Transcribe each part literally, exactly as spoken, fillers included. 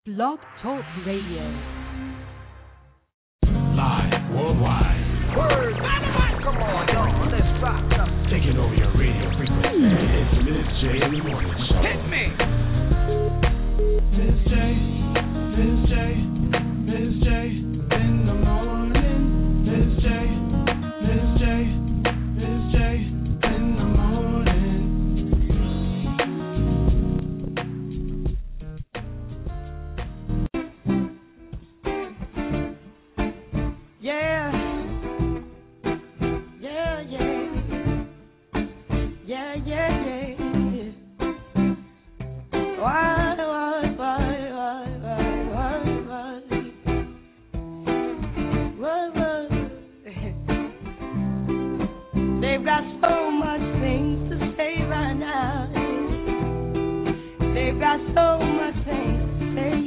Blog Talk Radio. Live worldwide. Word. Come on, y'all. Let's rock up. Taking over your radio frequency. It's Miz J in the morning show. Hit me. Miz J, Miz J, Miz J in the morning. Miz J, Miz J, Miz J in the morning. Yeah. Yeah, yeah. Yeah, yeah, yeah. Why, why, why, why, why, why, why, why, why? They've got so much things to say right now. They've got so much things to say.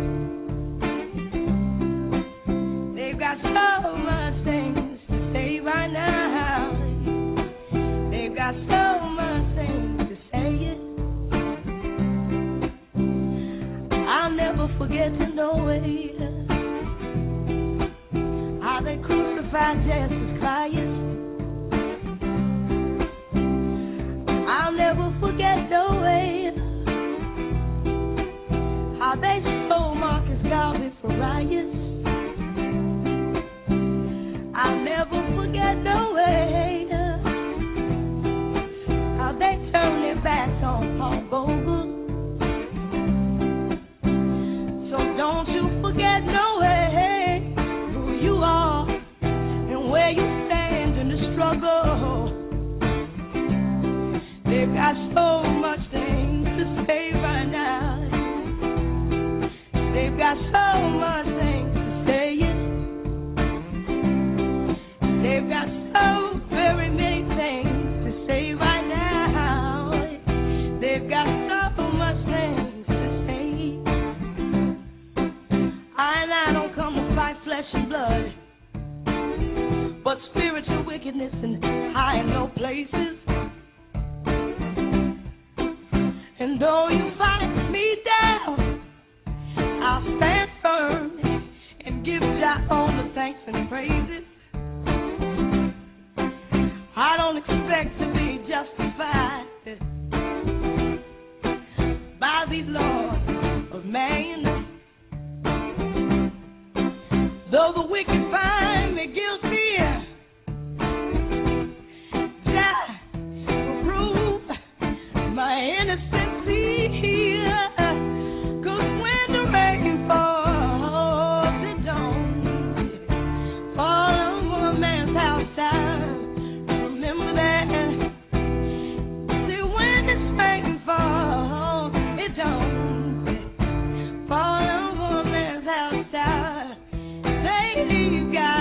They've got so much things to say right now. They've got so much things to say. I'll never forget the no way how they crucified Jesus Christ. I'll never forget the way how they stole Marcus Garvey for riots. I'll never forget the way how they turned their backs on Paul Bogle. So don't you forget no way who you are and where you stand in the struggle. They've got so much things to say right now. They've got so much things to say. They've got so very many things to say right now. They've got so much things to say. I and I don't come to fight flesh and blood, but spiritual wickedness in high and low places. And though you fight me down, I'll stand firm and give Jah all the thanks and praises. I don't expect to be justified by these laws of man. Though the wicked find me guilty, Jah will prove my innocence here. 'Cause when the rain falls, it don't fall on a man's house side. Remember that. See, when this rain falls, it don't fall over a man's house side. They've got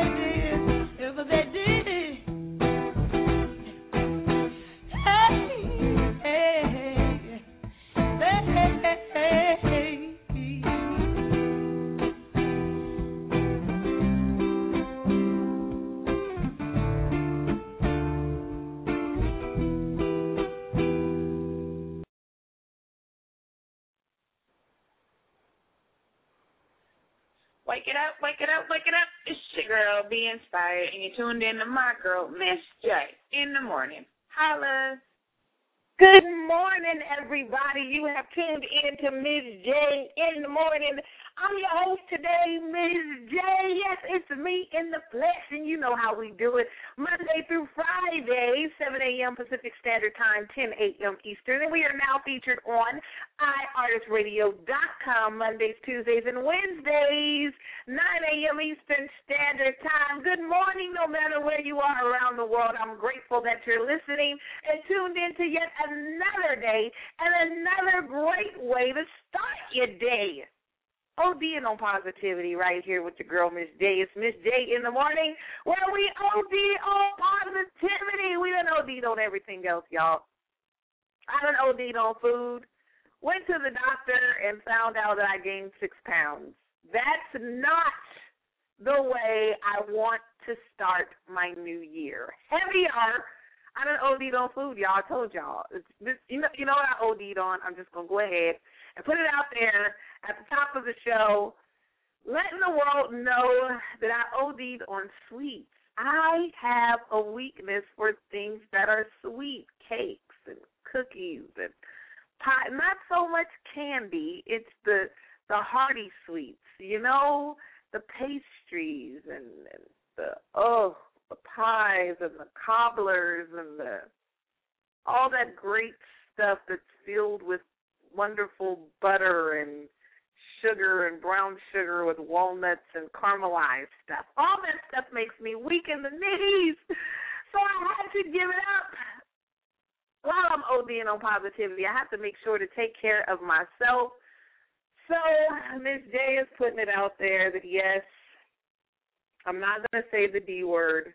Wake it up, wake it up, wake it up. It's your girl, Be Inspired, and you're tuned in to my girl, Miss J, in the morning. Holla. Good morning, everybody. You have tuned in to Miss J in the morning. I'm your host today, Miss J. Yes, it's me in the flesh, and you know how we do it. Monday through Friday, seven a.m. Pacific Standard Time, ten a.m. Eastern. And we are now featured on i artist radio dot com Mondays, Tuesdays, and Wednesdays, nine a.m. Eastern Standard Time. Good morning, no matter where you are around the world. I'm grateful that you're listening and tuned in to yet another day and another great way to start your day. ODing on positivity right here with your girl, Miss J. It's Miss J in the morning where we O D on positivity. We done OD'd on everything else, y'all. I done OD'd on food, went to the doctor and found out that I gained six pounds. That's not the way I want to start my new year. Heavier. I done OD'd on food, y'all. I told y'all. It's this, you know, you know what I OD'd on? I'm just going to go ahead and put it out there at the top of the show, letting the world know that I OD'd on sweets. I have a weakness for things that are sweet, cakes and cookies and pie. Not so much candy. It's the the hearty sweets, you know, the pastries and, and the, oh, the pies and the cobblers and the all that great stuff that's filled with wonderful butter and sugar and brown sugar with walnuts and caramelized stuff. All that stuff makes me weak in the knees. So I had to give it up. While I'm ODing on positivity, I have to make sure to take care of myself. So Miss J is putting it out there that, yes, I'm not going to say the D word,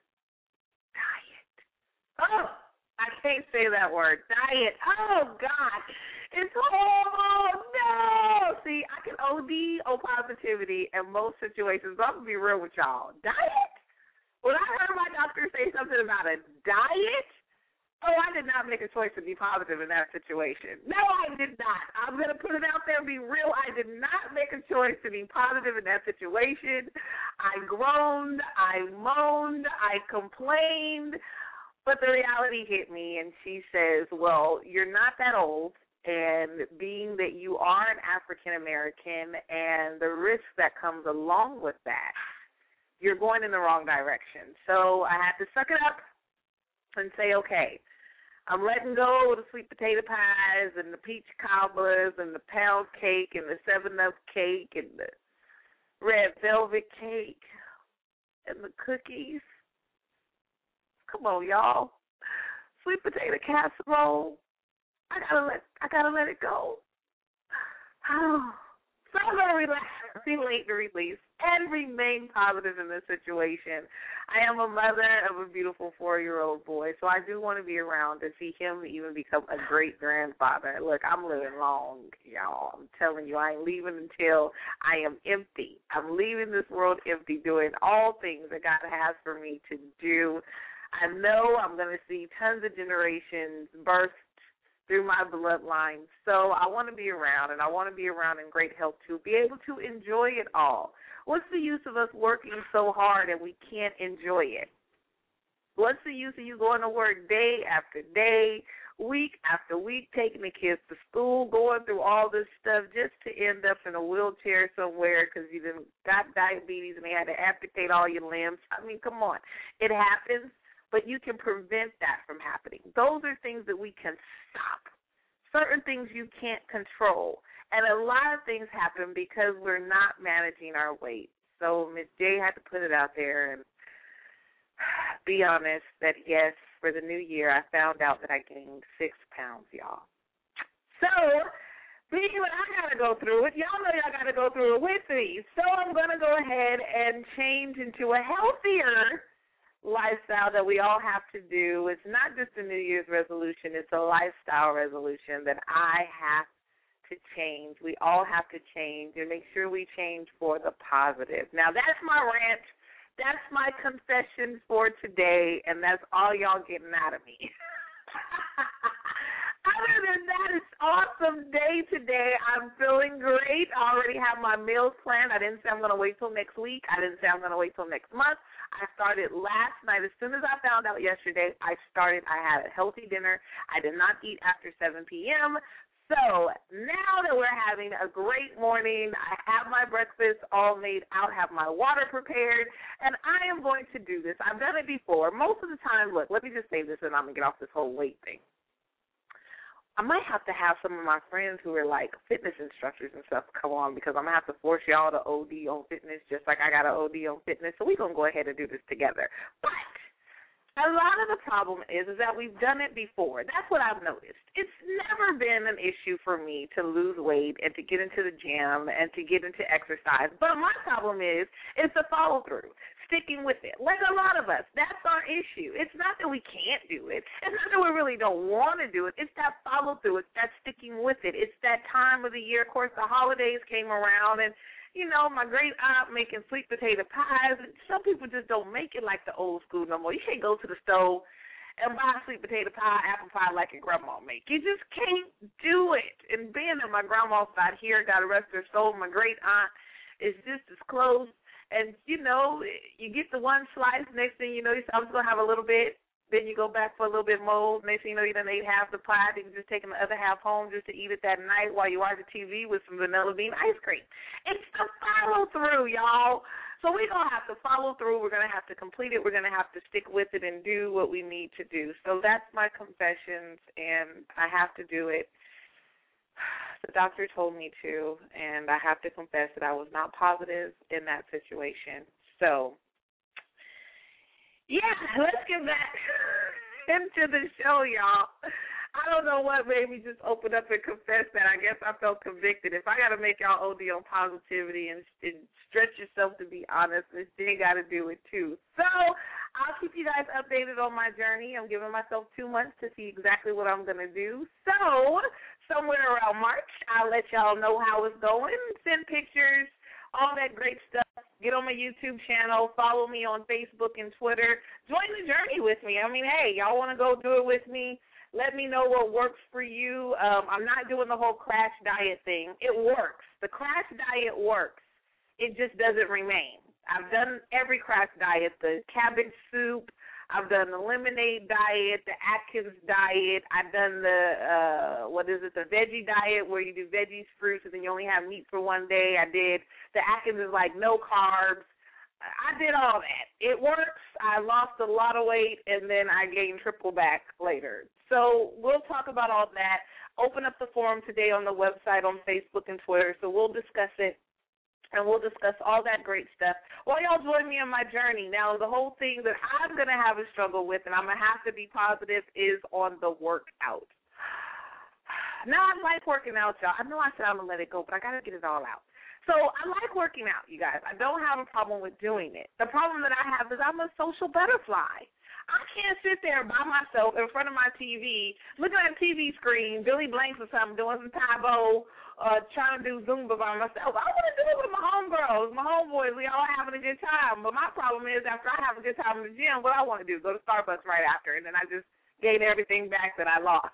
diet. Oh, I can't say that word, diet. Oh, God. It's horrible. No. See, I can O D on positivity in most situations, but I'm going to be real with y'all. Diet? When I heard my doctor say something about a diet, oh, I did not make a choice to be positive in that situation. No, I did not. I'm going to put it out there and be real. I did not make a choice to be positive in that situation. I groaned. I moaned. I complained. But the reality hit me, and she says, well, you're not that old. And being that you are an African-American and the risk that comes along with that, you're going in the wrong direction. So I had to suck it up and say, okay, I'm letting go of the sweet potato pies and the peach cobblers and the pound cake and the seven up cake and the red velvet cake and the cookies. Come on, y'all. Sweet potato casserole. I gotta let I gotta let it go. Oh. So I'm gonna relax, relate, and release, and remain positive in this situation. I am a mother of a beautiful four-year-old boy, so I do want to be around to see him even become a great grandfather. Look, I'm living long, y'all. I'm telling you, I ain't leaving until I am empty. I'm leaving this world empty, doing all things that God has for me to do. I know I'm going to see tons of generations burst through my bloodline. So I want to be around, and I want to be around in great health to be able to enjoy it all. What's the use of us working so hard and we can't enjoy it? What's the use of you going to work day after day, week after week, taking the kids to school, going through all this stuff just to end up in a wheelchair somewhere because you done got diabetes and they had to amputate all your limbs? I mean, come on. It happens. But you can prevent that from happening. Those are things that we can stop. Certain things you can't control. And a lot of things happen because we're not managing our weight. So Miz J had to put it out there and be honest that, yes, for the new year, I found out that I gained six pounds, y'all. So Being that I got to go through it, y'all know y'all got to go through it with me. So I'm going to go ahead and change into a healthier lifestyle that we all have to do. It's not just a New Year's resolution. It's a lifestyle resolution that I have to change. We all have to change and make sure we change for the positive. Now, that's my rant. That's my confession for today, and that's all y'all getting out of me. Other than that, it's an awesome day today. I'm feeling great. I already have my meals planned. I didn't say I'm going to wait till next week. I didn't say I'm going to wait till next month. I started last night. As soon as I found out yesterday, I started. I had a healthy dinner. I did not eat after seven p.m., so now that we're having a great morning, I have my breakfast all made out, have my water prepared, and I am going to do this. I've done it before. Most of the time, look, let me just say this and I'm going to get off this whole weight thing. I might have to have some of my friends who are like fitness instructors and stuff come on because I'm going to have to force y'all to O D on fitness just like I got to O D on fitness. So we're going to go ahead and do this together. But a lot of the problem is, is that we've done it before. That's what I've noticed. It's never been an issue for me to lose weight and to get into the gym and to get into exercise. But my problem is, is the follow-through, sticking with it. Like a lot of us, that's our issue. It's not that we can't do it. It's not that we really don't want to do it. It's that follow-through. It's that sticking with it. It's that time of the year. Of course, the holidays came around, and you know, my great aunt making sweet potato pies. Some people just don't make it like the old school no more. You can't go to the stove and buy sweet potato pie, apple pie like your grandma make. You just can't do it. And being that my grandma's not here, got to rest her soul, my great aunt is just as close. And, you know, you get the one slice, next thing you know, you say, I'm just going to have a little bit. Then you go back for a little bit more. Next thing you know, you done ate half the pie. Then you just taking the other half home just to eat it that night while you watch the T V with some vanilla bean ice cream. It's the follow-through, y'all. So we're going to have to follow through. We're going to have to complete it. We're going to have to stick with it and do what we need to do. So that's my confessions, and I have to do it. The doctor told me to, and I have to confess that I was not positive in that situation. So, yeah, let's get back into the show, y'all. I don't know what made me just open up and confess that. I guess I felt convicted. If I got to make y'all O D on positivity and, and stretch yourself to be honest, Miss J got to do it too. So I'll keep you guys updated on my journey. I'm giving myself two months to see exactly what I'm going to do. So somewhere around March, I'll let y'all know how it's going, send pictures, all that great stuff. Get on my YouTube channel. Follow me on Facebook and Twitter. Join the journey with me. I mean, hey, y'all want to go do it with me? Let me know what works for you. Um, I'm not doing the whole crash diet thing. It works. The crash diet works. It just doesn't remain. I've done every crash diet, the cabbage soup. I've done the lemonade diet, the Atkins diet. I've done the, uh, what is it, the veggie diet where you do veggies, fruits, and then you only have meat for one day. I did, the Atkins is like no carbs. I did all that. It works. I lost a lot of weight, and then I gained triple back later. So we'll talk about all that. Open up the forum today on the website, on Facebook and Twitter, so we'll discuss it. And we'll discuss all that great stuff while y'all join me on my journey. Now, the whole thing that I'm going to have a struggle with, and I'm going to have to be positive, is on the workout. Now, I like working out, y'all. I know I said I'm going to let it go, but I got to get it all out. So I like working out, you guys. I don't have a problem with doing it. The problem that I have is I'm a social butterfly. I can't sit there by myself in front of my T V, looking at a T V screen, Billy Blanks or something, doing some Tae Bo, uh, trying to do Zumba by myself. I want to do it with my homegirls, my homeboys. We all having a good time. But my problem is after I have a good time in the gym, what I want to do is go to Starbucks right after, and then I just gain everything back that I lost.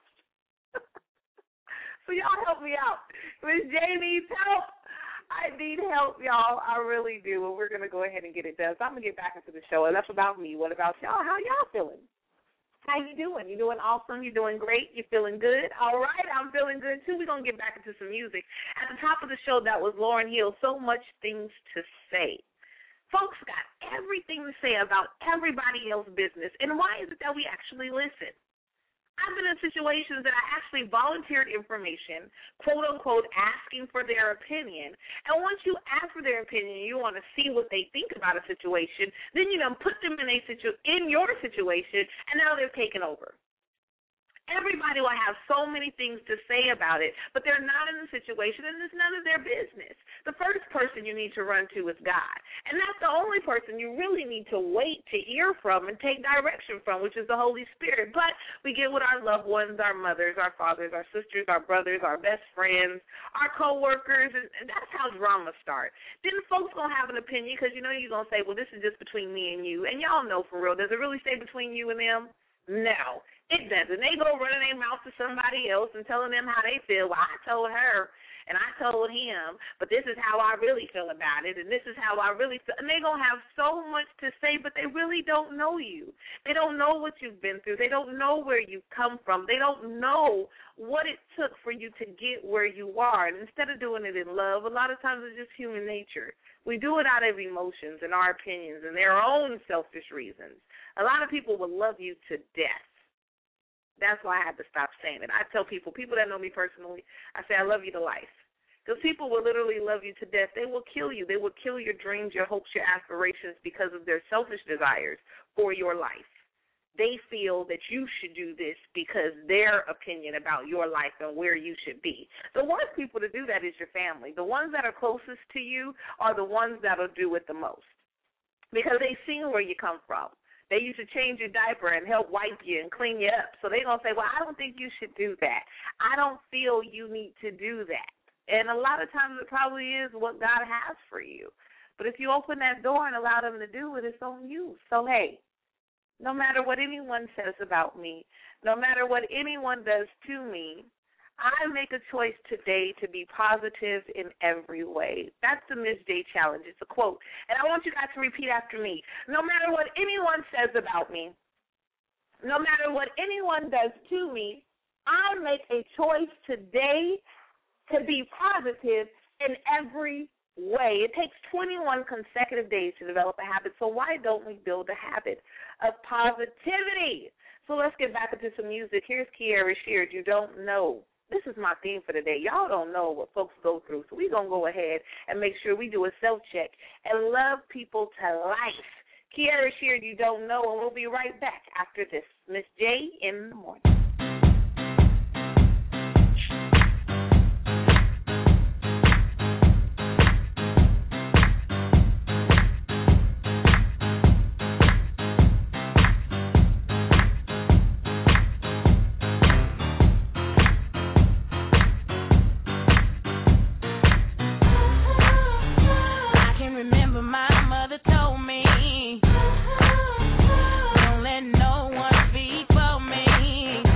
So y'all help me out. Miss J needs help. I need help, y'all. I really do. And we're going to go ahead and get it done. So I'm going to get back into the show. Enough about me. What about y'all? How y'all feeling? How you doing? You doing awesome? You doing great? You feeling good? All right, I'm feeling good, too. We're going to get back into some music. At the top of the show, that was Lauryn Hill, So Much Things to Say. Folks got everything to say about everybody else's business. And why is it that we actually listen? I've been in situations that I actually volunteered information, quote-unquote, asking for their opinion. And once you ask for their opinion, you want to see what they think about a situation, then you know put them in a situ- in your situation, and now they're taken over. Everybody will have so many things to say about it, but they're not in the situation, and it's none of their business. The first person you need to run to is God, and that's the only person you really need to wait to hear from and take direction from, which is the Holy Spirit. But we get with our loved ones, our mothers, our fathers, our sisters, our brothers, our best friends, our coworkers, and, and that's how drama starts. Then folks going to have an opinion because, you know, you're going to say, well, this is just between me and you, and y'all know for real, does it really stay between you and them? No, it doesn't. They go running their mouth to somebody else and telling them how they feel. Well, I told her and I told him, but this is how I really feel about it, and this is how I really feel. And they're going to have so much to say, but they really don't know you. They don't know what you've been through. They don't know where you've come from. They don't know what it took for you to get where you are. And instead of doing it in love, a lot of times it's just human nature. We do it out of emotions and our opinions and their own selfish reasons. A lot of people will love you to death. That's why I had to stop saying it. I tell people, people that know me personally, I say I love you to life. Because people will literally love you to death. They will kill you. They will kill your dreams, your hopes, your aspirations because of their selfish desires for your life. They feel that you should do this because their opinion about your life and where you should be. The worst people to do that is your family. The ones that are closest to you are the ones that will do it the most because they've seen where you come from. They used to change your diaper and help wipe you and clean you up. So they're going to say, well, I don't think you should do that. I don't feel you need to do that. And a lot of times it probably is what God has for you. But if you open that door and allow them to do it, it's on you. So, hey, no matter what anyone says about me, no matter what anyone does to me, I make a choice today to be positive in every way. That's the Miz J Challenge. It's a quote. And I want you guys to repeat after me. No matter what anyone says about me, no matter what anyone does to me, I make a choice today to be positive in every way. It takes twenty-one consecutive days to develop a habit, so why don't we build a habit of positivity? So let's get back into some music. Here's Kierra Sheard, You Don't Know. This is my theme for today. Y'all don't know what folks go through, so we're going to go ahead and make sure we do a self-check and love people to life. Kierra Sheard, You Don't Know, and we'll be right back after this. Miz J in the morning. Don't let no one speak for me.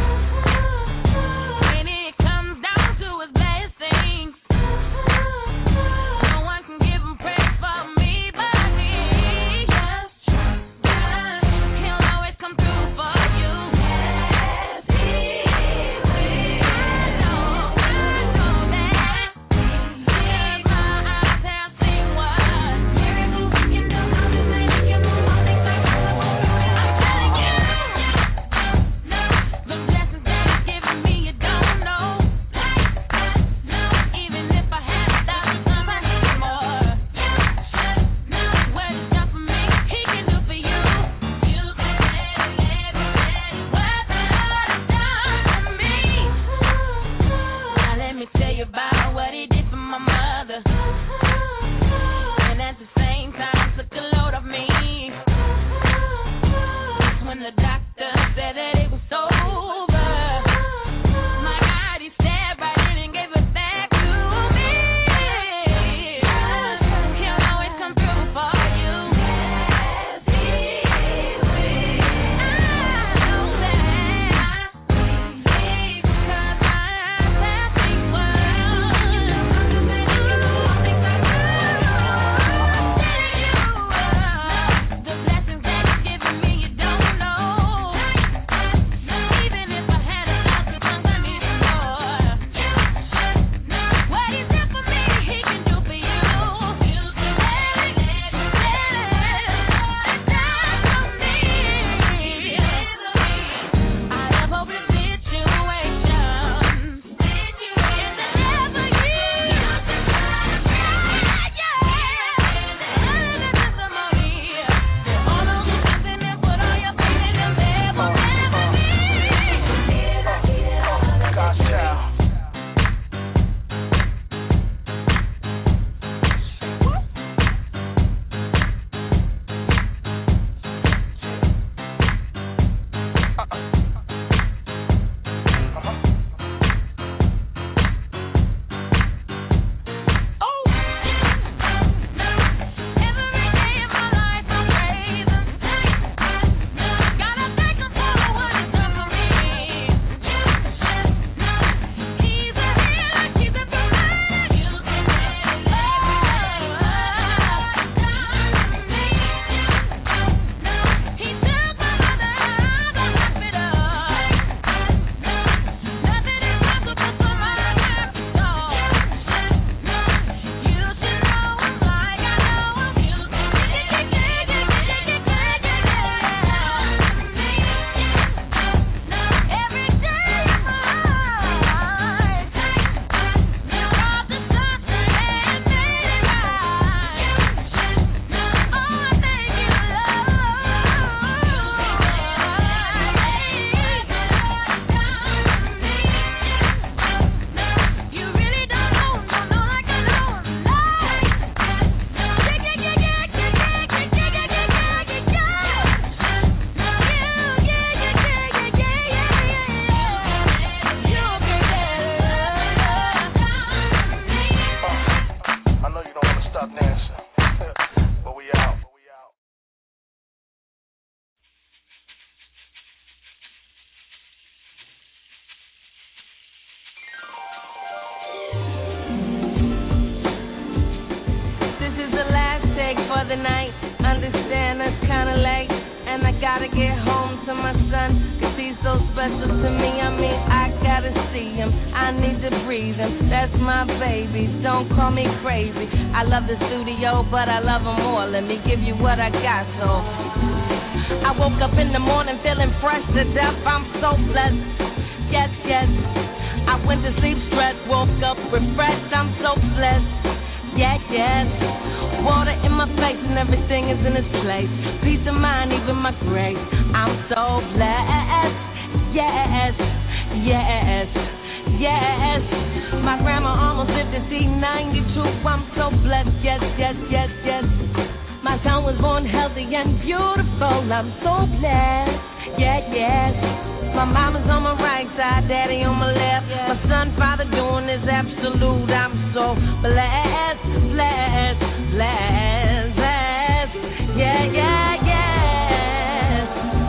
gotta get home to my son, cause he's so special to me. I mean, I gotta see him, I need to breathe him. That's my baby, don't call me crazy. I love the studio, but I love him more. Let me give you what I got, so I woke up in the morning feeling fresh to death. I'm so blessed, yes, yes. I went to sleep stressed, woke up refreshed. I'm so blessed, yeah, yes. Water in my face and everything is in its place. Peace of mind, even my grace. I'm so blessed, yes, yes, yes. My grandma almost lived to see ninety-two. I'm so blessed, yes, yes, yes, yes. My son was born healthy and beautiful. I'm so blessed, yeah, yes. My mama's on my right side, daddy on my left. My son, father doing is absolute. I'm so blessed, blessed, blessed, blessed. Yeah, yeah, yes.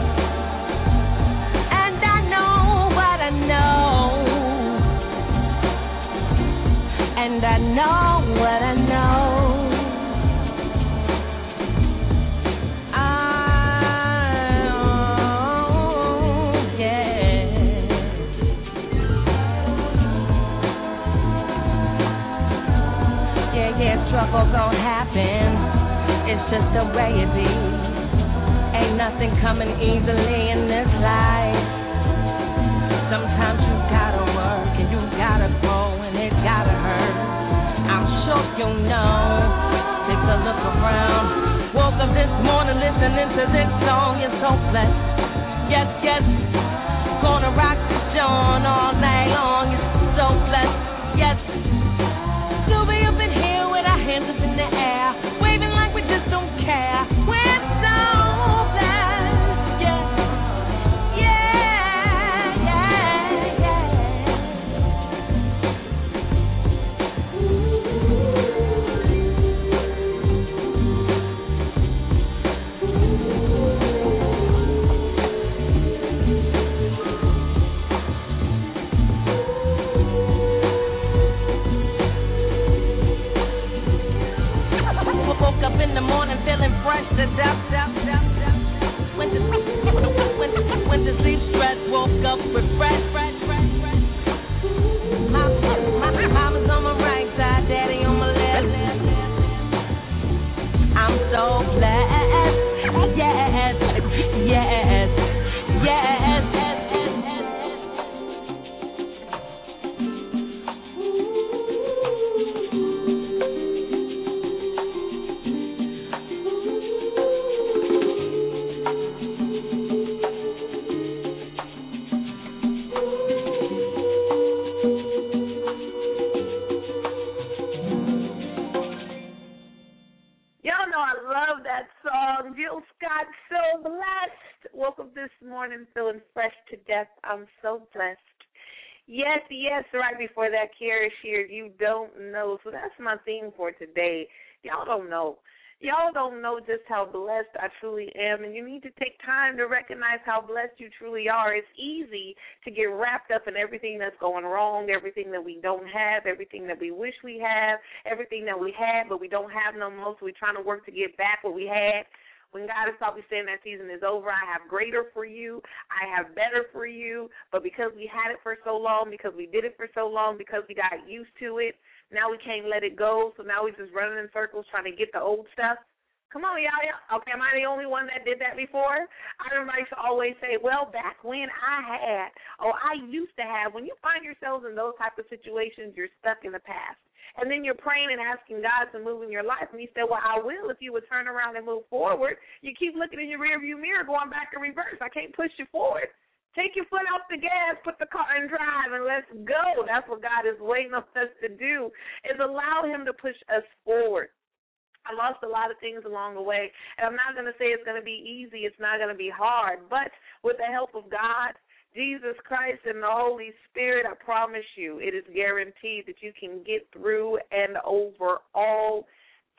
And I know what I know. And I know what I know. Trouble gon' happen, it's just the way it be. Ain't nothing coming easily in this life. Sometimes you gotta work and you gotta grow and it gotta hurt. I'm sure you know, take a look around. Woke up this morning listening to this song, you're so blessed. Yes, yes, gonna rock the dawn all night long, you're so blessed. Yes, still be up in here. Hands up in the air, waving like we just don't care. We're so blessed, yeah, yeah, yeah, up in the morning feeling fresh to death, death, death, death. Went to, went to, went to sleep stressed, woke up refreshed, fresh, fresh, fresh. My, my, my mama's on my right side, daddy on my left. I'm so blessed, yes, yes, yes, yes. Morning, feeling fresh to death. I'm so blessed. Yes, yes, right before that, Kara Sheard, you don't know. So that's my theme for today. Y'all don't know. Y'all don't know just how blessed I truly am, and you need to take time to recognize how blessed you truly are. It's easy to get wrapped up in everything that's going wrong, everything that we don't have, everything that we wish we have, everything that we had but we don't have no more, so we're trying to work to get back what we had. When God is probably saying that season is over, I have greater for you, I have better for you, but because we had it for so long, because we did it for so long, because we got used to it, now we can't let it go, so now we're just running in circles trying to get the old stuff. Come on, y'all. Okay, am I the only one that did that before? I remember I used to always say, well, back when I had, or I used to have. When you find yourselves in those type of situations, you're stuck in the past. And then you're praying and asking God to move in your life. And he said, well, I will if you would turn around and move forward. You keep looking in your rearview mirror, going back in reverse. I can't push you forward. Take your foot off the gas, put the car in drive, and let's go. That's what God is waiting on us to do, is allow him to push us forward. I lost a lot of things along the way, and I'm not going to say it's going to be easy. It's not going to be hard, but with the help of God, Jesus Christ, and the Holy Spirit, I promise you, it is guaranteed that you can get through and over all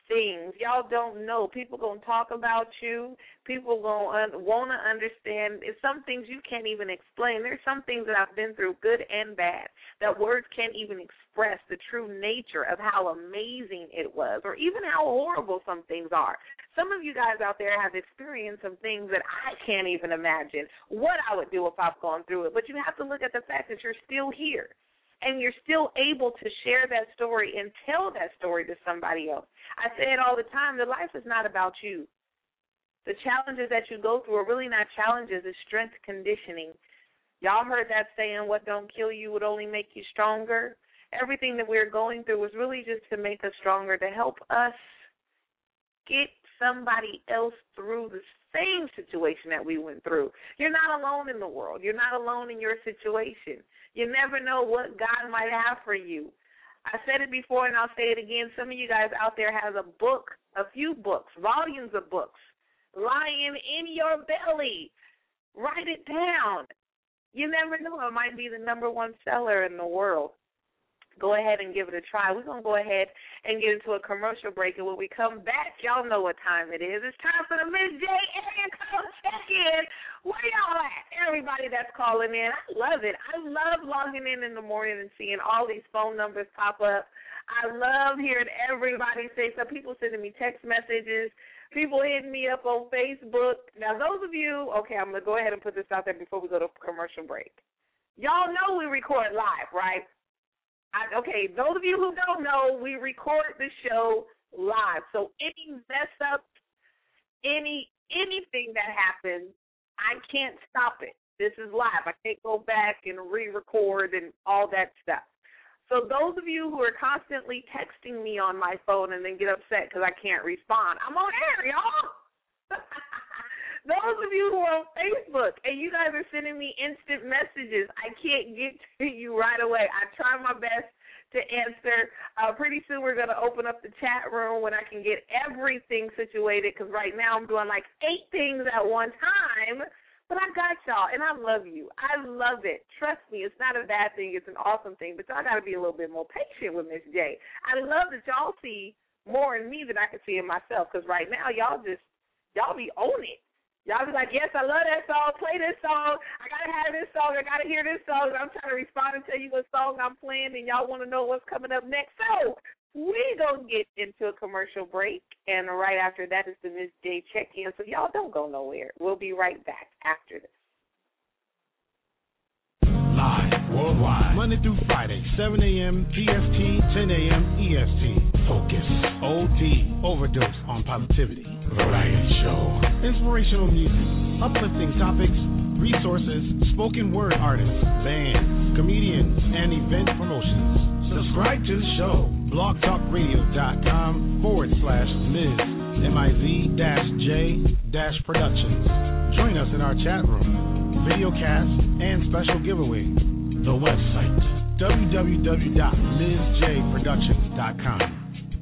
things. Y'all don't know. People going to talk about you. People going to un- want to understand. It's some things you can't even explain. There's some things that I've been through, good and bad, that words can't even express the true nature of how amazing it was, or even how horrible some things are. Some of you guys out there have experienced some things that I can't even imagine what I would do if I've gone through it. But you have to look at the fact that you're still here, and you're still able to share that story and tell that story to somebody else. I say it all the time, that life is not about you. The challenges that you go through are really not challenges, it's strength conditioning. Y'all heard that saying, what don't kill you would only make you stronger. Everything that we're going through is really just to make us stronger, to help us get somebody else through the same situation that we went through. You're not alone in the world. You're not alone in your situation. You never know what God might have for you. I said it before and I'll say it again. Some of you guys out there have a book, a few books, volumes of books lying in your belly. Write it down. You never know. It might be the number one seller in the world. Go ahead and give it a try. We're going to go ahead and get into a commercial break, and when we come back, y'all know what time it is. It's time for the Miz J Area Code Check-In. Where y'all at? Everybody that's calling in, I love it. I love logging in in the morning and seeing all these phone numbers pop up. I love hearing everybody say so. People sending me text messages, people hitting me up on Facebook. Now, those of you, okay, I'm going to go ahead and put this out there before we go to commercial break. Y'all know we record live, right? I, okay, those of you who don't know, we record the show live. So any mess up, any anything that happens, I can't stop it. This is live. I can't go back and re-record and all that stuff. So those of you who are constantly texting me on my phone and then get upset because I can't respond, I'm on air, y'all. Those of you who are on Facebook and you guys are sending me instant messages, I can't get to you right away. I try my best to answer. Uh, pretty soon we're going to open up the chat room when I can get everything situated, because right now I'm doing like eight things at one time. But I got y'all, and I love you. I love it. Trust me, it's not a bad thing. It's an awesome thing. But y'all got to be a little bit more patient with Miz J. I love that y'all see more in me than I can see in myself, because right now y'all just, y'all be on it. Y'all be like, yes, I love that song. Play this song. I got to have this song. I got to hear this song. I'm trying to respond and tell you what song I'm playing, and y'all want to know what's coming up next. So we're going to get into a commercial break, and right after that is the Miz J check-in. So y'all don't go nowhere. We'll be right back after this. Live worldwide, Monday through Friday, seven a.m. P S T, ten a.m. E S T. Focus. O D. Overdose on Positivity. Variety Show. Inspirational music, uplifting topics, resources, spoken word artists, bands, comedians, and event promotions. Subscribe to the show. blogtalkradio.com forward slash Miz M I Z dash J dash Productions. Join us in our chat room, video cast, and special giveaway. The website, w w w dot miz j productions dot com.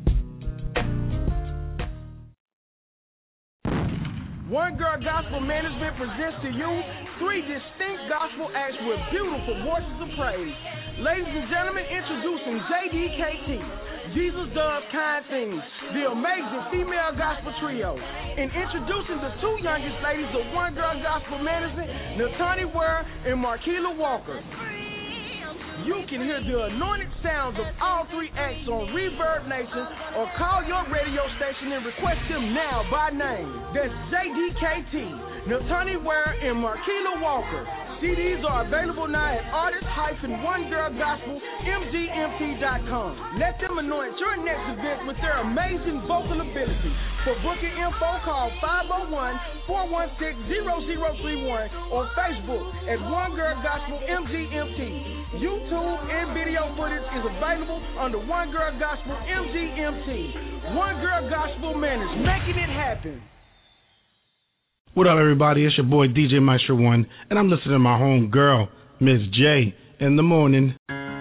One Girl Gospel Management presents to you three distinct gospel acts with beautiful voices of praise. Ladies and gentlemen, introducing J D K T, Jesus Does Kind Things, the amazing female gospel trio. And introducing the two youngest ladies of One Girl Gospel Management, Natani Ware and Marquila Walker. You can hear the anointed sounds of all three acts on Reverb Nation, or call your radio station and request them now by name. That's J D K T, Natani Ware, and Marquila Walker. C Ds are available now at artist dash one girl gospel m g m t dot com. Let them anoint your next event with their amazing vocal ability. For booking info, call five oh one, four one six, zero zero three one or Facebook at One Girl Gospel M G M T. YouTube and video footage is available under One Girl Gospel M G M T. One Girl Gospel Management, making it happen. What up, everybody? It's your boy D J Maestro One, and I'm listening to my home girl, Miz J, in the morning.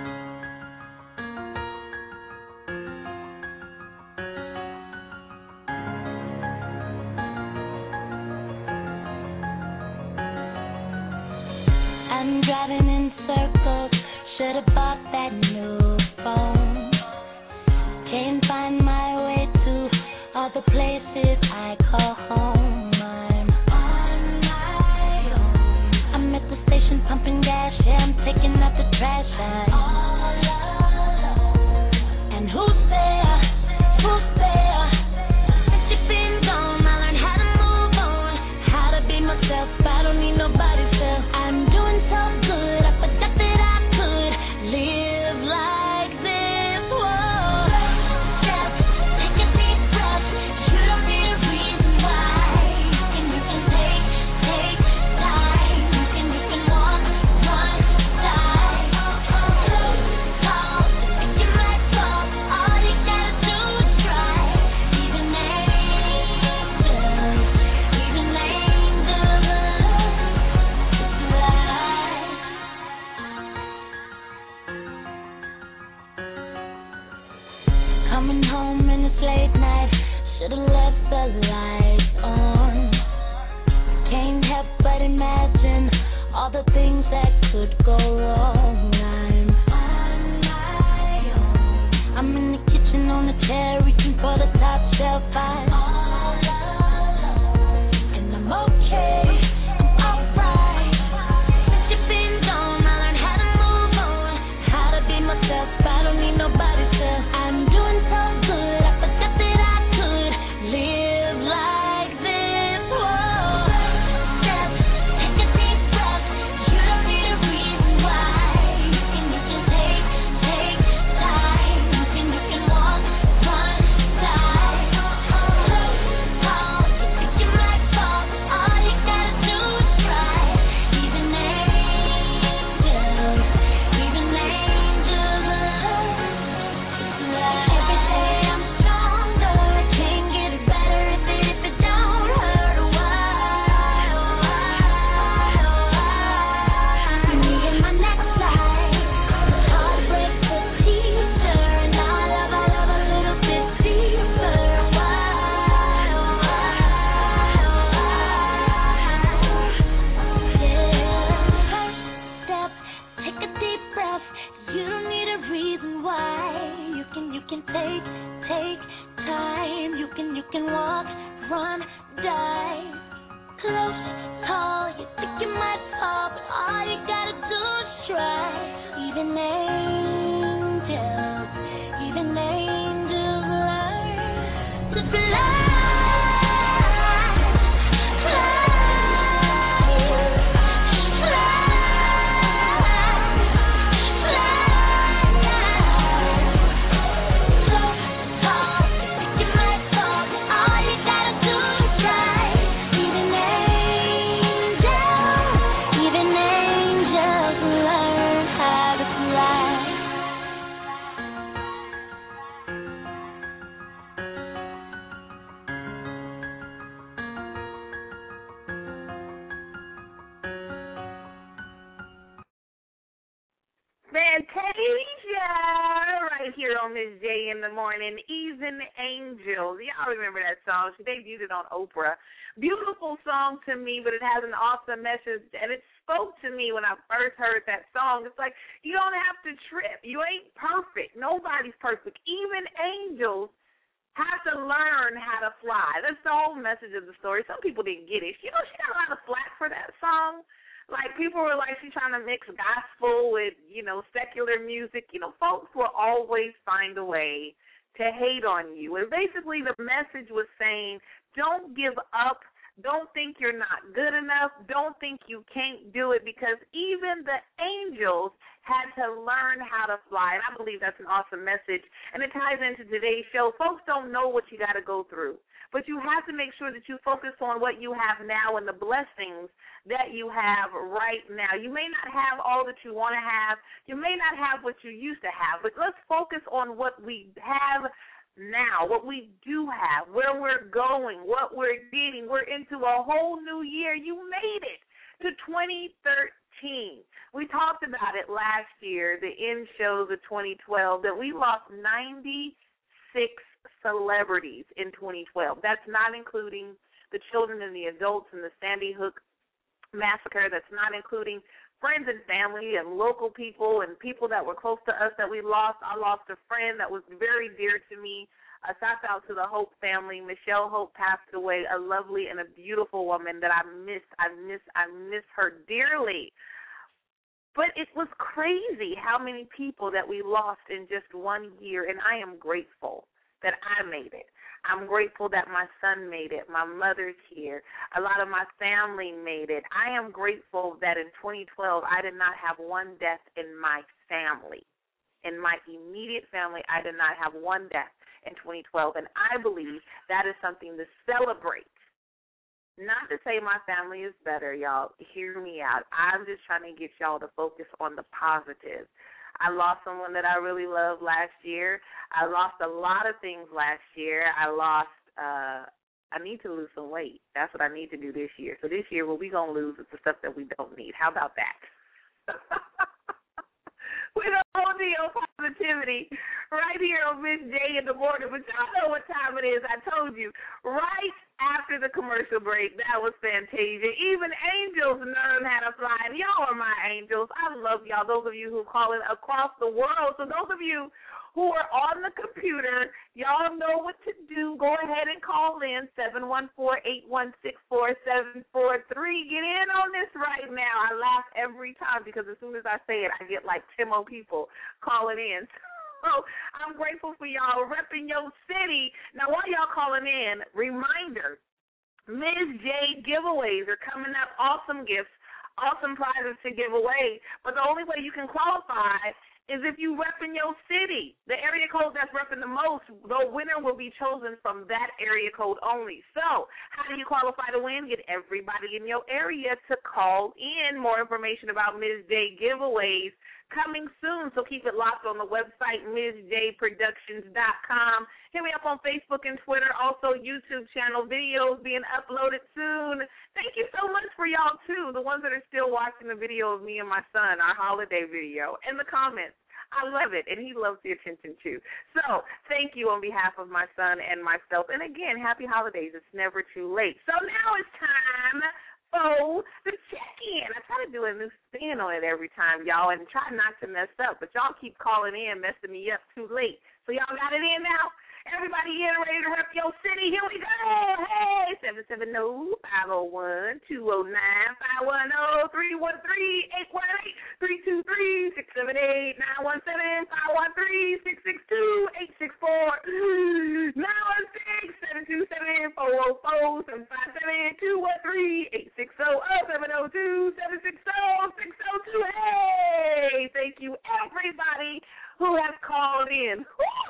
I'm driving in circles, should've bought that new phone. Can't find my way to call home. I'm on my own. I'm at the station pumping gas, yeah, I'm taking out the trash. I'm all alone. And who's there? Who's there? Since you've been gone, I learned how to move on, how to be myself. I don't need nobody's help. I'm doing so good, I forgot that I could live like this. Whoa. Step, take a deep breath. You don't need a reason why. You can, you can take, take time. You can, you can walk, run, die. Close, tall, think you might fall. All you gotta do is try. Even angels, even angels fly. Coming home and it's late night. Should've left the lights on. Can't help but imagine all the things that could go wrong. I'm on my own. I'm in the kitchen on the chair, reaching for the top shelf. I'm all alone, and I'm okay. I'm alright. Since you've been gone, I learned how to move on, how to be myself. I don't need nobody's help. I'm doing so good, I forgot that I could live like this. Whoa. Step, take a deep breath. You don't need a reason why. You can, you can take, take time. You can, you can walk, run, die. Close, tall, think you might fall. All you gotta do is try. Even angels, even angels fly. Every day I'm stronger. I can't get better if it, if it don't hurt. Why, why, why? Me and my next life, heartbreak the teacher, and I love, I love a little bit deeper. Why, why, why? Yeah. First step, take a deep breath. You don't need a reason why. You can, you can take, take time. You can, you can walk, run, die. Close call, you think you might fall, but all you gotta do is try. Even angels, even angels learn to fly. Fantasia, right here on Miss J in the morning. Even Angels. Y'all remember that song? She debuted it on Oprah. Beautiful song to me, but it has an awesome message, and it spoke to me when I first heard that song. It's like, you don't have to trip. You ain't perfect. Nobody's perfect. Even angels have to learn how to fly. That's the whole message of the story. Some people didn't get it. You know, she got a lot of flack for that song. Like, people were like, she's trying to mix gospel with, you know, secular music. You know, folks will always find a way to hate on you. And basically the message was saying, don't give up. Don't think you're not good enough. Don't think you can't do it, because even the angels had to learn how to fly. And I believe that's an awesome message. And it ties into today's show. Folks don't know what you got to go through, but you have to make sure that you focus on what you have now and the blessings that you have right now. You may not have all that you want to have. You may not have what you used to have, but let's focus on what we have now, what we do have, where we're going, what we're getting. We're into a whole new year. You made it to twenty thirteen. We talked about it last year, the end shows of twenty twelve, that we lost ninety-six celebrities in twenty twelve. That's not including the children and the adults in the Sandy Hook massacre. That's not including friends and family and local people and people that were close to us that we lost. I lost a friend that was very dear to me A shout out to the Hope family. Michelle Hope passed away, a lovely and a beautiful woman that I miss. I miss. I miss her dearly. But it was crazy how many people that we lost in just one year, and I am grateful that I made it. I'm grateful that my son made it. My mother's here. A lot of my family made it. I am grateful that in twenty twelve I did not have one death in my family. In my immediate family, I did not have one death in twenty twelve, and I believe that is something to celebrate. Not to say my family is better, y'all. Hear me out. I'm just trying to get y'all to focus on the positive. I lost someone that I really loved last year. I lost a lot of things last year. I lost, uh, I need to lose some weight. That's what I need to do this year. So this year, what we're going to lose is the stuff that we don't need. How about that? With a whole deal positivity right here on Miss J in the morning. But y'all know what time it is. I told you. Right after the commercial break, that was Fantasia. Even angels learn how to fly. And y'all are my angels. I love y'all, those of you who call in across the world. So those of you who are on the computer, y'all know what to do. Go ahead and call in seven one four, eight one six, four seven four three. Get in on this right now. I laugh every time because as soon as I say it, I get like ten more people calling in. So I'm grateful for y'all repping your city. Now, while y'all calling in, reminder, Miz J giveaways are coming up. Awesome gifts, awesome prizes to give away. But the only way you can qualify is if you rep in your city. The area code that's repping the most, the winner will be chosen from that area code only. So how do you qualify to win? Get everybody in your area to call in. More information about Miz J giveaways coming soon, so keep it locked on the website, Ms J Productions dot com. Hit me up on Facebook and Twitter, also YouTube channel, videos being uploaded soon. Thank you so much for y'all, too, the ones that are still watching the video of me and my son, our holiday video, in the comments. I love it, and he loves the attention, too. So thank you on behalf of my son and myself. And, again, happy holidays. It's never too late. So now it's time for the check-in. I try to do a new spin on it every time, y'all, and try not to mess up. But y'all keep calling in, messing me up too late. So y'all got it in now? Everybody in, ready to rep your city? Here we go. Hey, seven seven zero, five zero one, two zero nine, five one zero, three one three, eight one eight, three two three, six seven eight, nine one seven, five one three, six six two, eight six four, nine one six, seven two seven, four zero four, seven five seven, two one three, eight six zero, seven zero two, seven six zero, six zero two. Hey, thank you, everybody who has called in. Woo!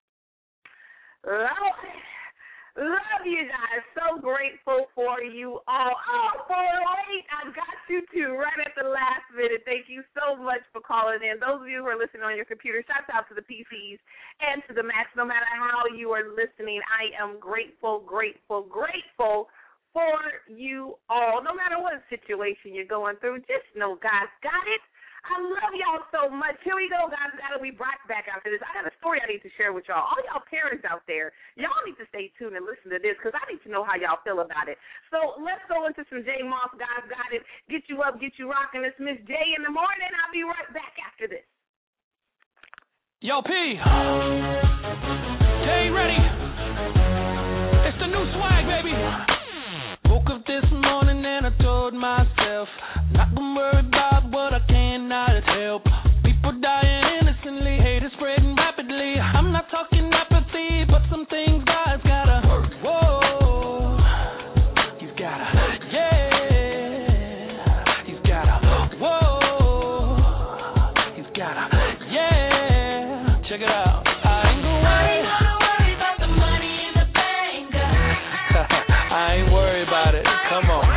Love, love you guys. So grateful for you all. Oh, four oh eight, I've got you too, right at the last minute. Thank you so much for calling in. Those of you who are listening on your computer, shout out to the P Cs and to the Macs. No matter how you are listening, I am grateful, grateful, grateful for you all. No matter what situation you're going through, just know God's got it. I love y'all so much. Here we go, guys. Got to be brought back after this. I got a story I need to share with y'all. All y'all parents out there, y'all need to stay tuned and listen to this because I need to know how y'all feel about it. So let's go into some J Moss. Guys got it. Get you up, get you rocking. It's Miss J in the morning. I'll be right back after this. Yo, P. Jay ready. It's the new swag, baby. Woke up this morning and I told myself, not gonna worry about what I cannot help. People dying innocently, hate is spreading rapidly. I'm not talking apathy, but some things God's gotta work. Whoa, He's gotta, yeah. He's gotta, whoa. He's gotta, yeah. Check it out. I ain't gonna worry, I ain't gonna worry about the money in the bank. I ain't worried about it. Come on.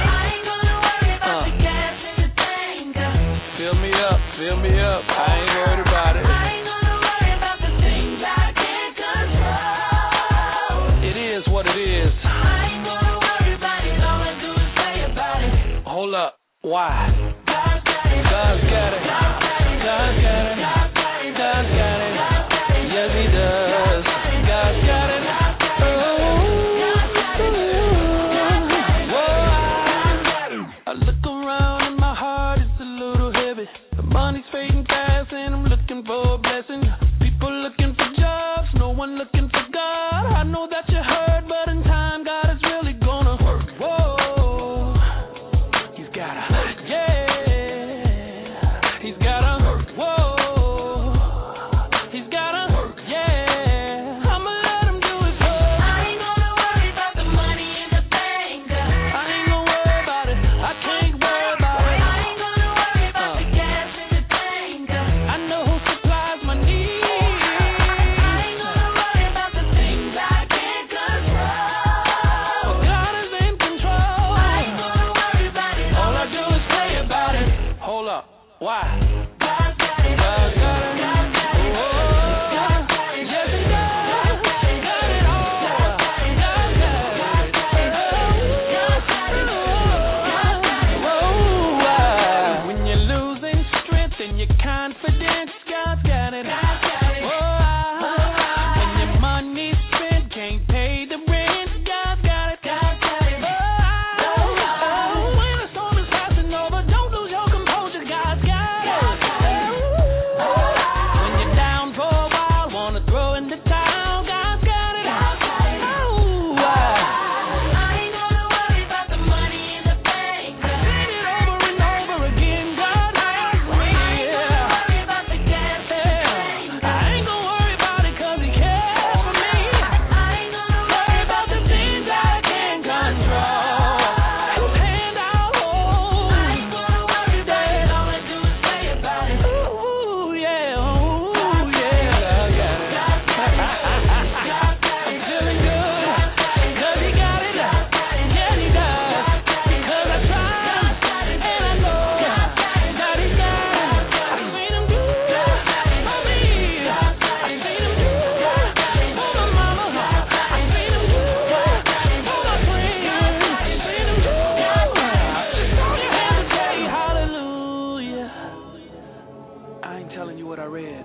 Fill me up, I ain't worried about it. I ain't gonna worry about the things I can't control. It is what it is. I ain't gonna worry about it, all I do is pray about it. Hold up, why? God's got it. God's got it. God's got it. God's got it. God's got it. Yes, He does. God's got it. I look around and my heart is a little heavy. Money's fading fast and I'm looking for a blessing. People looking for jobs, no one looking for God. Why? God's got it. God's got it. God's got it. Oh, God's got it. Yes, He does. Got it all. God's got it. God's got it. God's got it. God's got it. Oh, why? When you're losing strength and your confidence, God's got it. God's got it. Oh, when your money's spent, can't pay the rent, God's got it. God's got it. Oh, when a storm is passing over, don't lose your composure, God's got it. When you're down for a while, wanna throw in the towel, God's got it. Oh, I ain't gonna worry about the money in the bank. Sing it over and over again, God has me. I ain't gonna worry about the gas in the tank. I ain't gonna worry about it 'cause He cares for me. I ain't gonna worry about the things I can't control. His hand I'll hold. I ain't gonna worry about it. All I do is say about it. Ooh, yeah, ooh, yeah. God's got it. I'm feeling good 'cause He got it. Yeah, He does. 'Cause I tried and I know that He got it. I've seen Him do it for me. I've seen Him do it for my mama. I've seen Him do it for my friends. I've seen Him do it. Just throw your hands and say hallelujah. I ain't telling you what I read.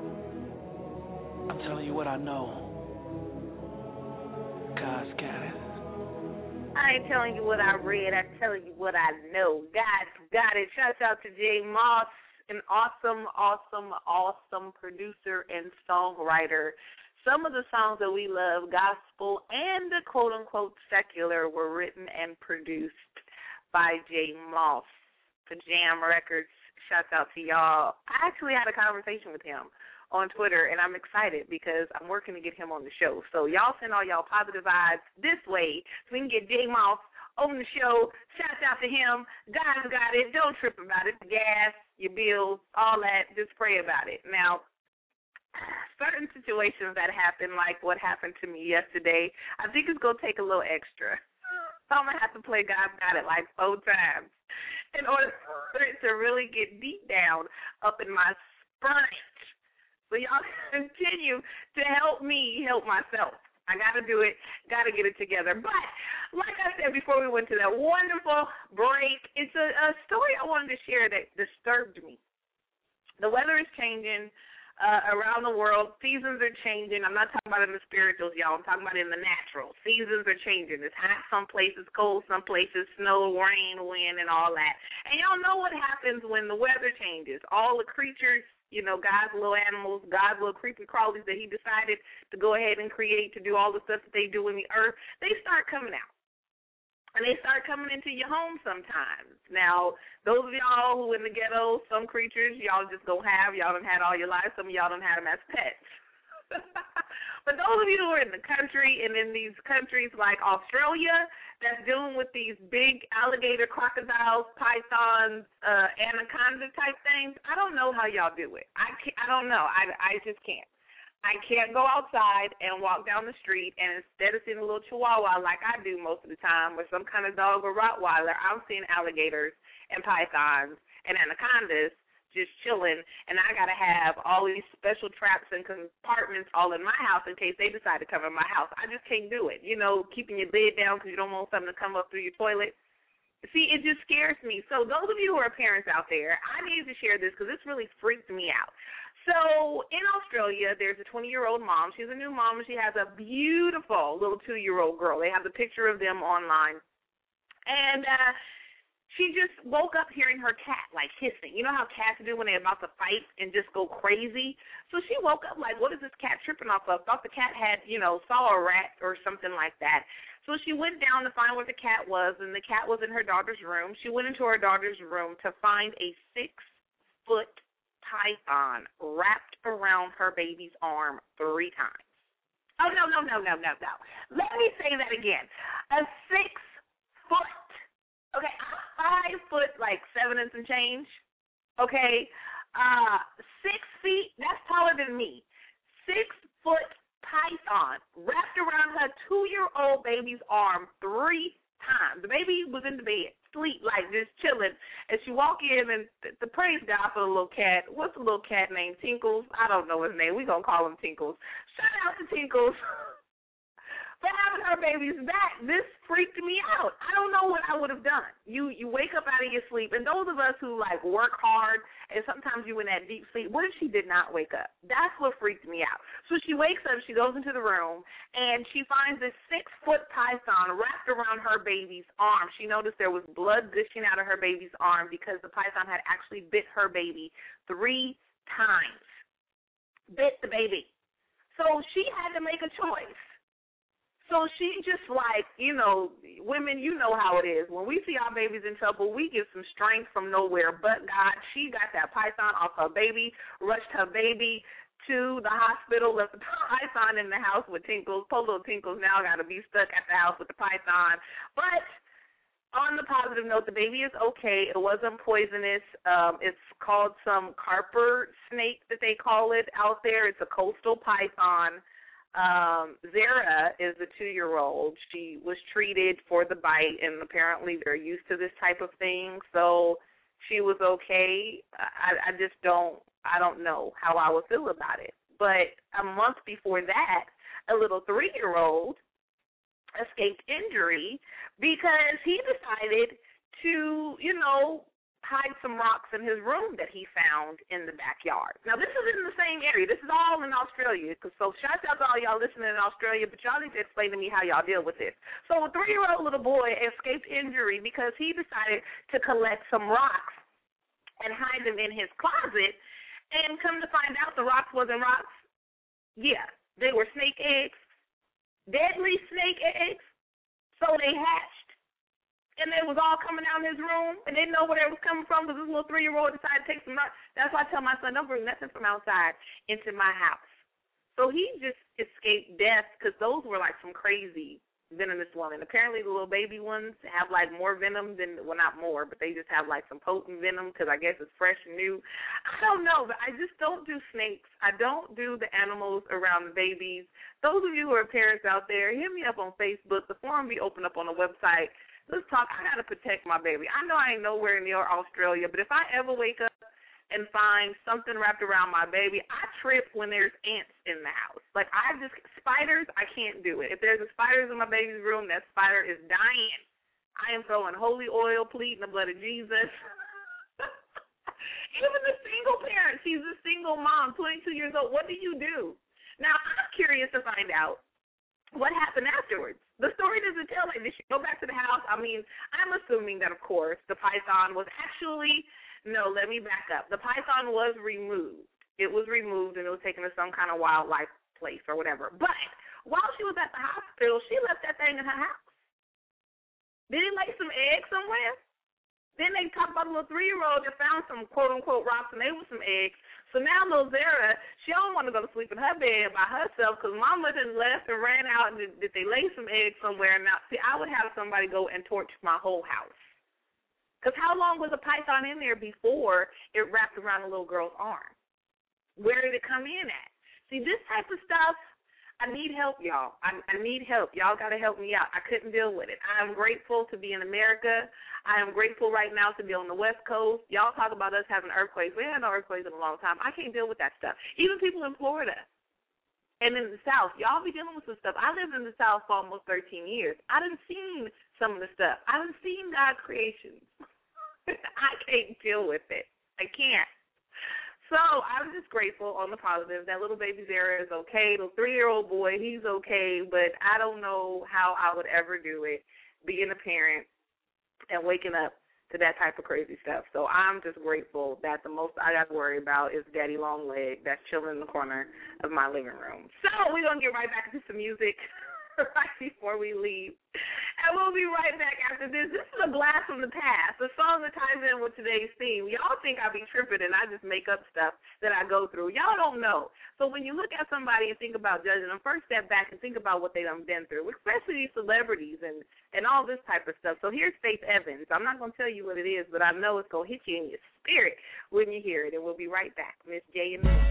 I'm telling you what I know. God's got it. I ain't telling you what I read. I'm telling you what I know. God's got it. Shouts out to Jay Moss, an awesome, awesome, awesome producer and songwriter. Some of the songs that we love, gospel and the quote-unquote secular, were written and produced by Jay Moss for Jam Records. Shouts out to y'all. I actually had a conversation with him on Twitter, and I'm excited because I'm working to get him on the show. So y'all send all y'all positive vibes this way so we can get Jay Moss on the show. Shouts out to him. God's got it. Don't trip about it. The gas, your bills, all that. Just pray about it. Now, certain situations that happen, like what happened to me yesterday, I think it's going to take a little extra. So I'm going to have to play God's got it like four times in order for it to really get deep down up in my spine. So y'all continue to help me help myself. I got to do it, got to get it together. But like I said before we went to that wonderful break, it's a, a story I wanted to share that disturbed me. The weather is changing uh, around the world. Seasons are changing. I'm not talking about in the spirituals, y'all. I'm talking about in the natural. Seasons are changing. It's hot some places, cold some places, snow, rain, wind, and all that. And y'all know what happens when the weather changes. All the creatures, you know, God's little animals, God's little creepy crawlies that He decided to go ahead and create to do all the stuff that they do in the earth, they start coming out. And they start coming into your home sometimes. Now, those of y'all who in the ghetto, some creatures y'all just don't have, y'all done had all your life, some of y'all done had them as pets. But those of you who are in the country and in these countries like Australia that's dealing with these big alligator, crocodiles, pythons, uh, anaconda type things, I don't know how y'all do it. I can't, I don't know. I, I just can't. I can't go outside and walk down the street and instead of seeing a little chihuahua like I do most of the time or some kind of dog or Rottweiler, I'm seeing alligators and pythons and anacondas just chilling, and I got to have all these special traps and compartments all in my house in case they decide to come in my house. I just can't do it. You know, keeping your lid down because you don't want something to come up through your toilet. See, it just scares me. So those of you who are parents out there, I need to share this because this really freaked me out. So in Australia, there's a twenty-year-old mom. She's a new mom, and she has a beautiful little two-year-old girl. They have the picture of them online. And uh, she just woke up hearing her cat, like, hissing. You know how cats do when they're about to fight and just go crazy? So she woke up like, what is this cat tripping off of? Thought the cat had, you know, saw a rat or something like that. So she went down to find where the cat was, and the cat was in her daughter's room. She went into her daughter's room to find a six-foot python wrapped around her baby's arm three times. Oh, no, no, no, no, no, no. Let me say that again. A six-foot, okay, five foot, like seven and some change, okay, uh, six feet, that's taller than me, six-foot python wrapped around her two-year-old baby's arm three times. The baby was in the bed, sleep, like just chilling. And she walk in, and the the praise God for the little cat. What's the little cat named? Tinkles? I don't know his name. We're going to call him Tinkles. Shout out to Tinkles for having her babies back. This freaked me out. I don't know what I would have done. You you wake up out of your sleep, and those of us who, like, work hard, and sometimes you in that deep sleep, what if she did not wake up? That's what freaked me out. So she wakes up, she goes into the room, and she finds this six-foot python wrapped around her baby's arm. She noticed there was blood gushing out of her baby's arm because the python had actually bit her baby three times. Bit the baby. So she had to make a choice. So she just like, you know, women, you know how it is. When we see our babies in trouble, we get some strength from nowhere but God. She got that python off her baby, rushed her baby to the hospital, left the python in the house with Tinkles. Poor little Tinkles now got to be stuck at the house with the python. But on the positive note, the baby is okay. It wasn't poisonous. Um, it's called some carper snake that they call it out there. It's a coastal python. Um, Zara is a two-year-old. She was treated for the bite, and apparently they're used to this type of thing, so she was okay. I, I just don't, I don't know how I would feel about it. But a month before that, a little three-year-old escaped injury because he decided to, you know, hide some rocks in his room that he found in the backyard. Now, this is in the same area. This is all in Australia. So shout out to all y'all listening in Australia, but y'all need to explain to me how y'all deal with this. So a three-year-old little boy escaped injury because he decided to collect some rocks and hide them in his closet, and come to find out the rocks wasn't rocks. Yeah, they were snake eggs, deadly snake eggs. So they hatched. And they was all coming out in his room and didn't know where it was coming from because this little three-year-old decided to take some rocks. That's why I tell my son, don't bring nothing from outside into my house. So he just escaped death because those were like some crazy venomous women. Apparently the little baby ones have like more venom than, well, not more, but they just have like some potent venom because I guess it's fresh and new. I don't know, but I just don't do snakes. I don't do the animals around the babies. Those of you who are parents out there, hit me up on Facebook. The forum be open up on the website. Let's talk. I got to protect my baby. I know I ain't nowhere near Australia, but if I ever wake up and find something wrapped around my baby, I trip when there's ants in the house. Like, I just, spiders, I can't do it. If there's a spiders in my baby's room, that spider is dying. I am throwing holy oil, pleading the blood of Jesus. Even the single parent, she's a single mom, twenty-two years old. What do you do? Now, I'm curious to find out what happened afterwards. The story doesn't tell it. Did she go back to the house? I mean, I'm assuming that, of course, the python was actually, no, let me back up. The python was removed. It was removed, and it was taken to some kind of wildlife place or whatever. But while she was at the hospital, she left that thing in her house. Did it lay some eggs somewhere? Then they talk about a little three-year-old that found some quote-unquote rocks, and they were some eggs. So now little Zara, she don't want to go to sleep in her bed by herself because Mama done left and ran out, and did, did they lay some eggs somewhere? Now, see, I would have somebody go and torch my whole house. Because how long was a python in there before it wrapped around a little girl's arm? Where did it come in at? See, this type of stuff, I need help, y'all. I, I need help. Y'all got to help me out. I couldn't deal with it. I am grateful to be in America. I am grateful right now to be on the West Coast. Y'all talk about us having earthquakes. We haven't had no earthquakes in a long time. I can't deal with that stuff. Even people in Florida and in the South, y'all be dealing with some stuff. I lived in the South for almost thirteen years. I done seen some of the stuff. I done seen God's creations. I can't deal with it. I can't. So I'm just grateful on the positive. That little baby Zara is okay. The three-year-old boy, he's okay, but I don't know how I would ever do it, being a parent and waking up to that type of crazy stuff. So I'm just grateful that the most I got to worry about is Daddy Longleg that's chilling in the corner of my living room. So we're going to get right back into some music right before we leave. And we'll be right back after this. This is A Blast from the Past, a song that ties in with today's theme. Y'all think I be tripping and I just make up stuff that I go through. Y'all don't know. So when you look at somebody and think about judging them, first step back and think about what they done been through, especially these celebrities and, and all this type of stuff. So here's Faith Evans. I'm not going to tell you what it is, but I know it's going to hit you in your spirit when you hear it. And we'll be right back. Miss J and me.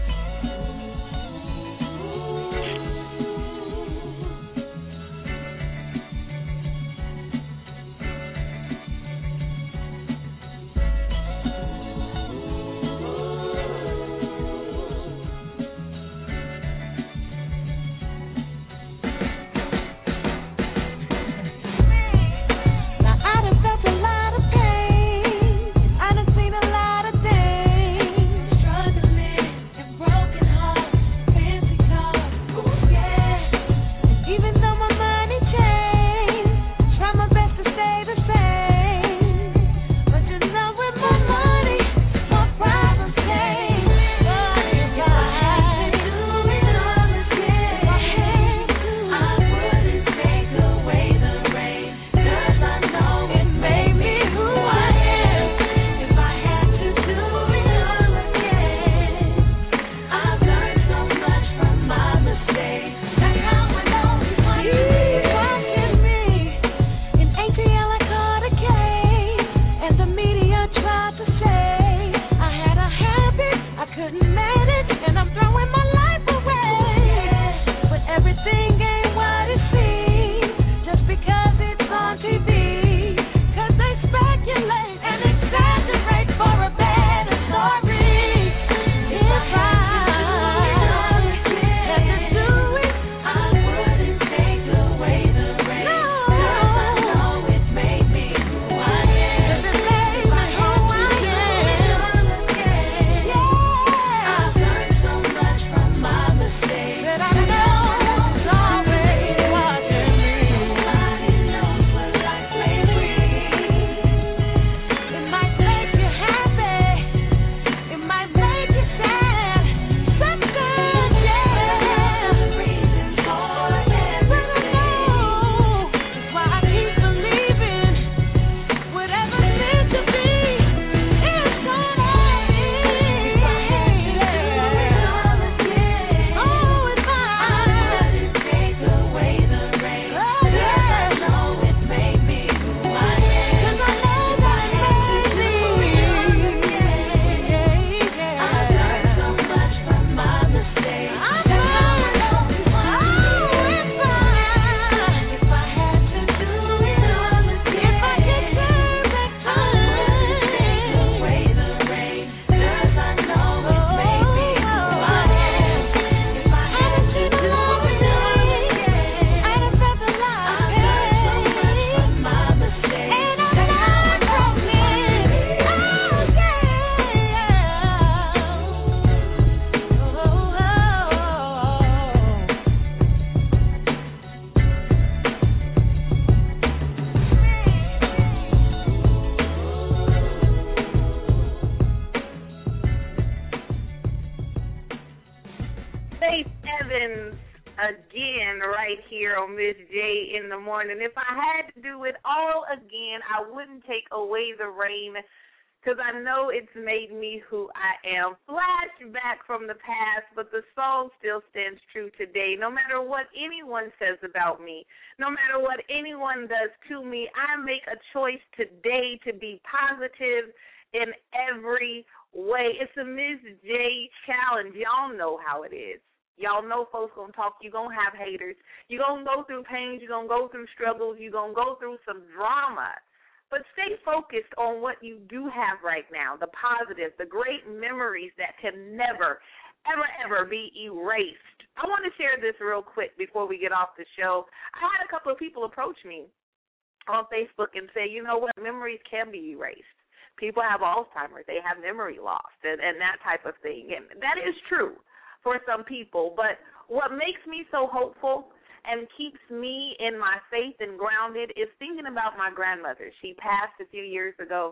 again right here on Miss J in the morning. If I had to do it all again, I wouldn't take away the rain, because I know it's made me who I am. Flashback from the past, but the song still stands true today. No matter what anyone says about me, no matter what anyone does to me, I make a choice today to be positive in every way. It's a Miss J challenge. Y'all know how it is. Y'all know folks going to talk. You're going to have haters. You're going to go through pains. You're going to go through struggles. You're going to go through some drama. But stay focused on what you do have right now, the positive, the great memories that can never, ever, ever be erased. I want to share this real quick before we get off the show. I had a couple of people approach me on Facebook and say, you know what, memories can be erased. People have Alzheimer's. They have memory loss and, and that type of thing. And that is true for some people. But what makes me so hopeful and keeps me in my faith and grounded is thinking about my grandmother. She passed a few years ago,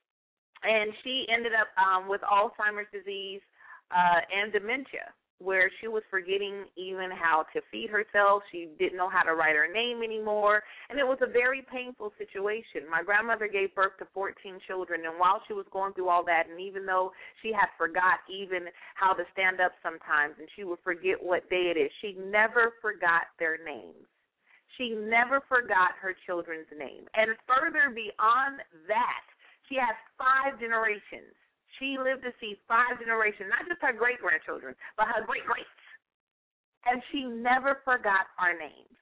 and she ended up um, with Alzheimer's disease uh, and dementia, where she was forgetting even how to feed herself. She didn't know how to write her name anymore, and it was a very painful situation. My grandmother gave birth to fourteen children, and while she was going through all that, and even though she had forgot even how to stand up sometimes, and she would forget what day it is, she never forgot their names. She never forgot her children's name. And further beyond that, she has five generations. She lived to see five generations, not just her great-grandchildren, but her great-greats. And she never forgot our names.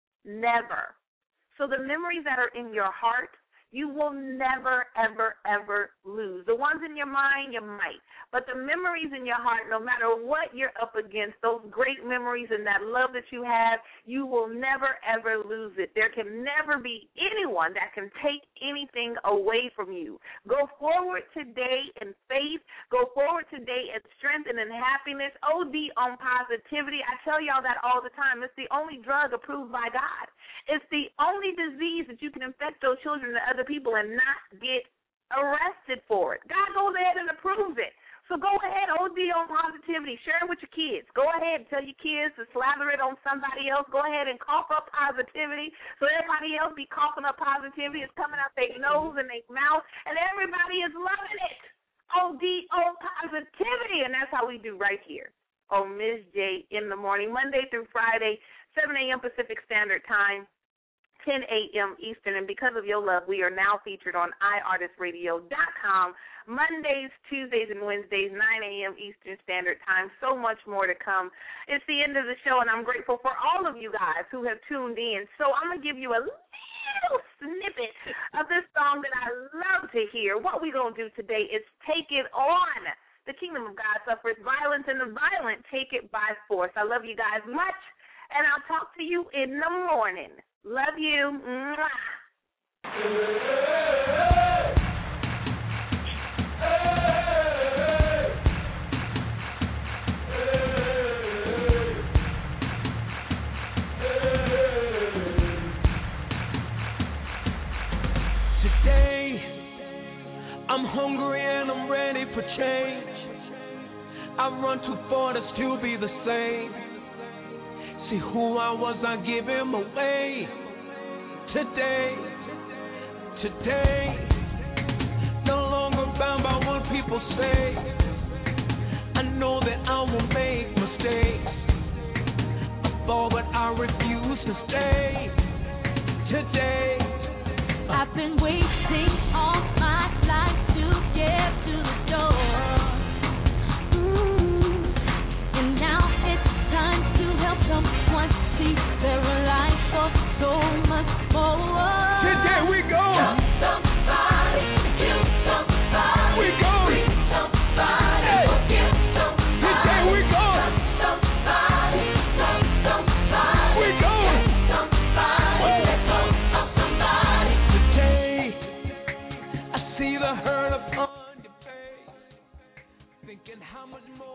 Never. So the memories that are in your heart, you will never, ever, ever lose. The ones in your mind, you might. But the memories in your heart, no matter what you're up against, those great memories and that love that you have, you will never, ever lose it. There can never be anyone that can take anything away from you. Go forward today in faith. Go forward today in strength and in happiness. O D on positivity. I tell y'all that all the time. It's the only drug approved by God. It's the only disease that you can infect those children and other people and not get arrested for it. God goes ahead and approves it. So go ahead, O D on positivity. Share it with your kids. Go ahead and tell your kids to slather it on somebody else. Go ahead and cough up positivity so everybody else be coughing up positivity. It's coming out their nose and their mouth, and everybody is loving it. O D on positivity, and that's how we do right here on Miz J in the morning, Monday through Friday, seven a.m. Pacific Standard Time, ten a.m. Eastern, and because of your love, we are now featured on i artist radio dot com Mondays, Tuesdays, and Wednesdays, nine a.m. Eastern Standard Time. So much more to come. It's the end of the show, and I'm grateful for all of you guys who have tuned in. So I'm going to give you a little snippet of this song that I love to hear. What we're going to do today is Take It On. The kingdom of God suffers violence, and the violent take it by force. I love you guys much, and I'll talk to you in the morning. Love you. Mwah. Today, I'm hungry and I'm ready for change. I run too far to still be the same. See who I was, I give him away. Today, today, no longer bound by what people say. I know that I will make mistakes. I fall, but I refuse to stay. Today, I've been waiting all my life to get to the door. Ooh, and now it's time to help someone see their life for so much more. today we go. Love somebody, kill somebody, We go. free somebody, Hey. forgive somebody. Today we go. Love somebody, love somebody, We go. hate somebody, let go of somebody. Today, I see the hurt upon your face, thinking how much more.